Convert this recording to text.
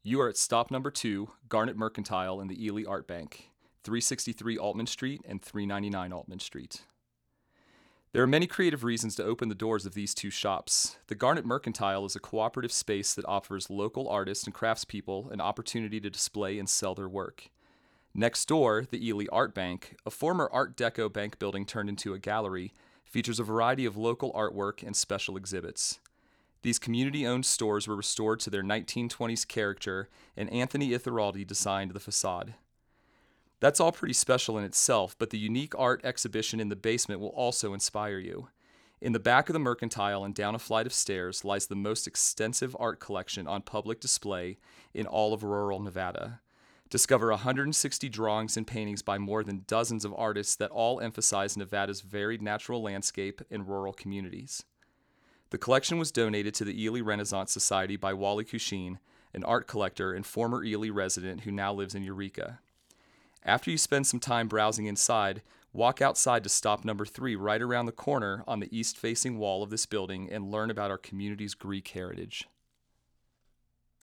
You are at stop number 2, Garnet Mercantile in the Ely Art Bank, 363 Altman Street and 399 Altman Street. There are many creative reasons to open the doors of these two shops. The Garnet Mercantile is a cooperative space that offers local artists and craftspeople an opportunity to display and sell their work. Next door, the Ely Art Bank, a former Art Deco bank building turned into a gallery, features a variety of local artwork and special exhibits. These community-owned stores were restored to their 1920s character, and Anthony Itheraldi designed the facade. That's all pretty special in itself, but the unique art exhibition in the basement will also inspire you. In the back of the Mercantile and down a flight of stairs lies the most extensive art collection on public display in all of rural Nevada. Discover 160 drawings and paintings by more than dozens of artists that all emphasize Nevada's varied natural landscape and rural communities. The collection was donated to the Ely Renaissance Society by Wally Cusheen, an art collector and former Ely resident who now lives in Eureka. After you spend some time browsing inside, walk outside to stop number 3 right around the corner on the east-facing wall of this building and learn about our community's Greek heritage.